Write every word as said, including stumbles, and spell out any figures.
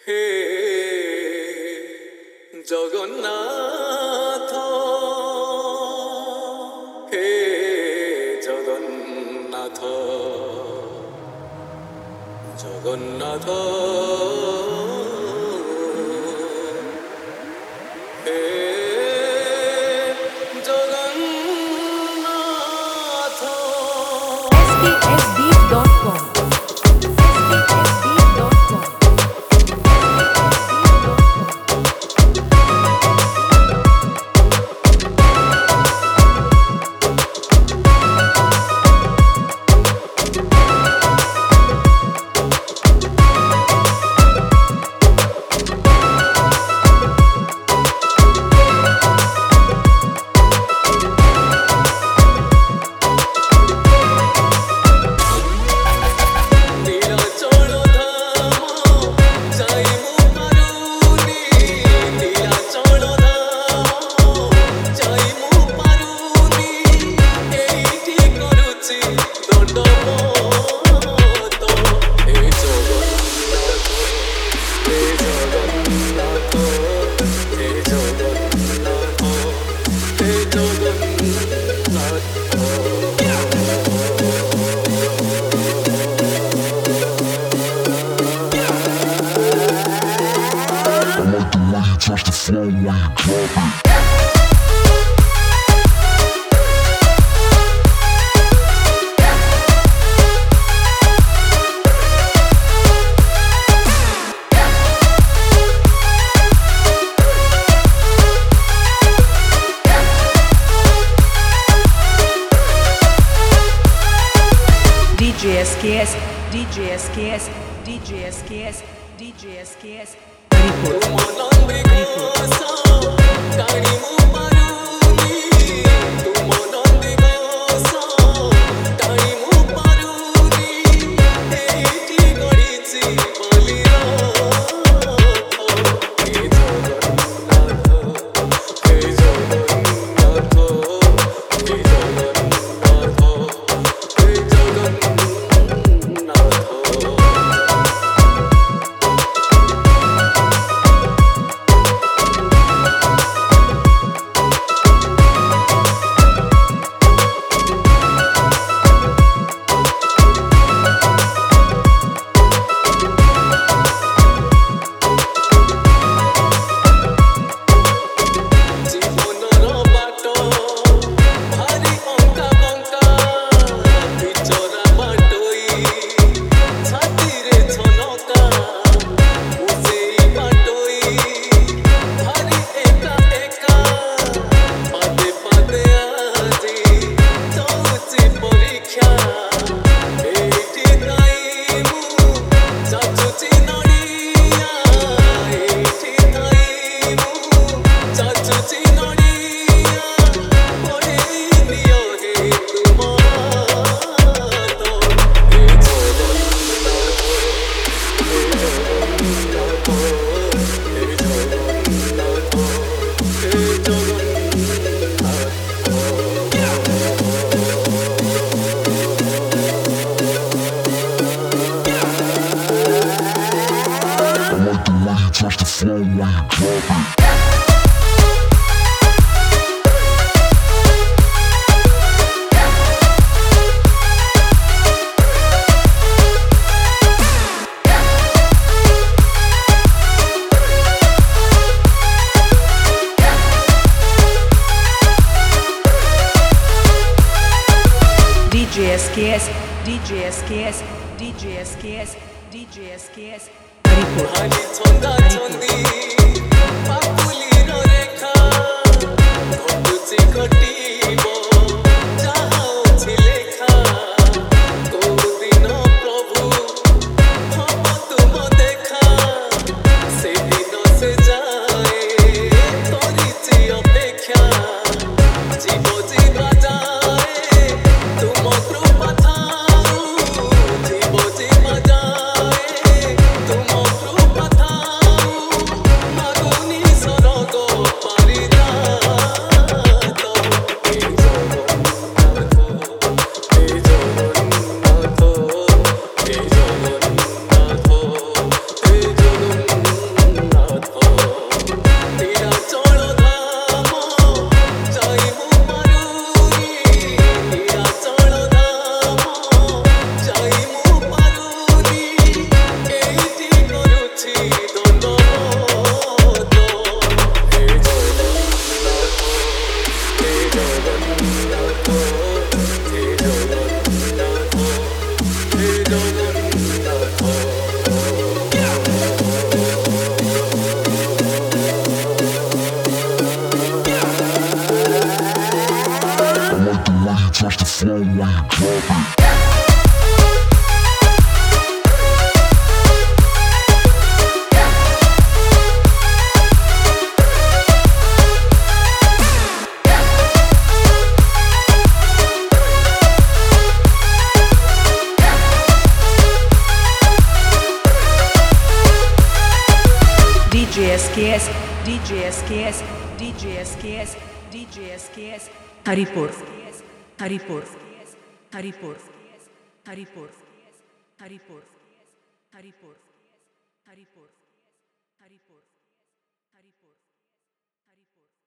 Hey Jagannath hey Jagannath Jagannath hey Jagannath S B S beat dot com Touch the floor when you drop it. D J S K S D J S K S D J S K S D J S K S Haripur Touch the floor when you drop it. D J S K S D J S K S D J S K S D J S K S Haripur ভালি Chhanda ছন্দি পাপুলির রেখা ঘটুছি ঘটিব যাহা ଅଛି লেখা কোদিন প্রভু হব তুম দেখা সেদিন সে যায় করিছি অপেক্ষা জীব জীবা যায় তুম কৃপা থাউ জীব জীবা যায় তুম কৃপা থাউ মাগুনি স্বর্গ পারিদাত DJ S K S, DJ S K S, DJ S K S, DJ S K S, Haripur, Haripur, Haripur, Haripur, Haripur, Haripur, Haripur, Haripur, Haripur, Haripur.